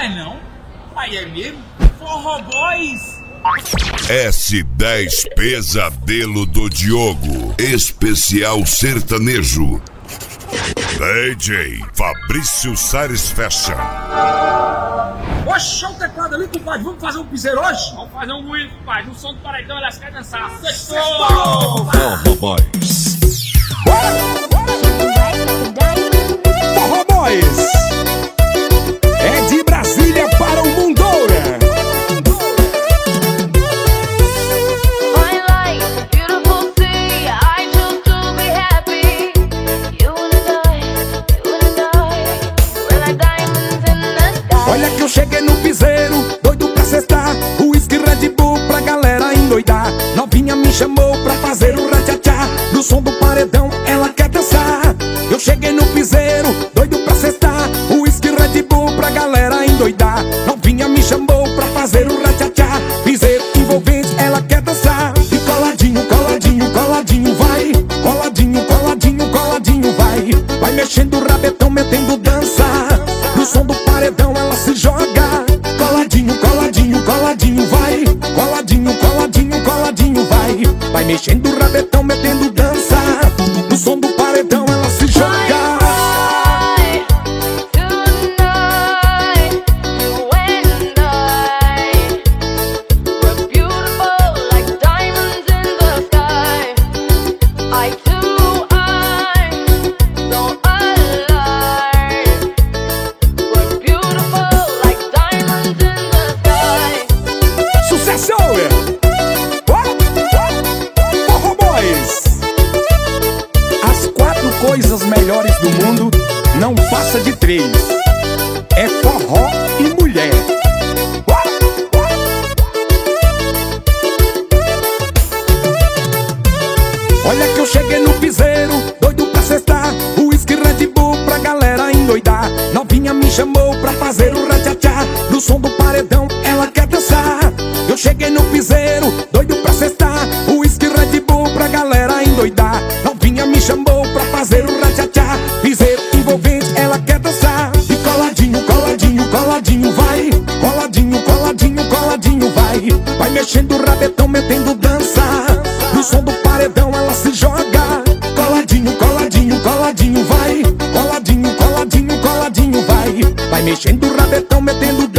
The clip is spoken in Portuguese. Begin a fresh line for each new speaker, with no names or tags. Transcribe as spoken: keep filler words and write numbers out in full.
é não? Aí é mesmo? Forró Boys!
S dez Pesadelo do Diogo, especial sertanejo. D J Fabrício Sares Fashion.
Oxe, show o teclado ali, compadre. Vamos fazer um piseiro hoje?
Vamos fazer um moído, compadre. No som do paredão, elas querem dançar. Sextou!
Forró Boys.
Forró Boys é de Brasília para o mundo. Olha que eu cheguei no piseiro, doido pra cestar, uísque Red Bull pra galera endoidar. Novinha me chamou pra fazer o ratchatá, no som do paredão ela quer dançar. Eu cheguei no piseiro, doido pra cestar, uísque Red Bull pra galera endoidar. Novinha me chamou pra fazer o ratchatá, piseiro envolvente ela quer dançar. E coladinho, coladinho, coladinho vai, coladinho, coladinho, coladinho vai. Vai mexendo o rabetão, metendo dança, no som do paredão ela se joga. Coladinho, coladinho, coladinho vai, coladinho, coladinho, coladinho vai. Vai mexendo o rabetão, metendo dança, no som do paredão ela se joga. Forró Boys. As quatro coisas melhores do mundo não passa de três: é forró e mulher. Olha que eu cheguei no piseiro, doido pra cestar, uísque Red Bull pra galera endoidar. Novinha me chamou pra fazer o ratchatá, no som do paredão ela quer dançar. Eu cheguei no piseiro, doido pra cestar, uísque Red Bull pra galera endoidar. Novinha me chamou pra fazer o ratchatá, piseiro envolvente ela quer dançar. E coladinho, coladinho, coladinho vai, coladinho, coladinho, coladinho vai. Vai mexendo o rabetão, metendo dança, no som do paredão ela se joga. Coladinho, coladinho, coladinho vai, coladinho, coladinho, coladinho vai. Vai mexendo o rabetão, metendo dança,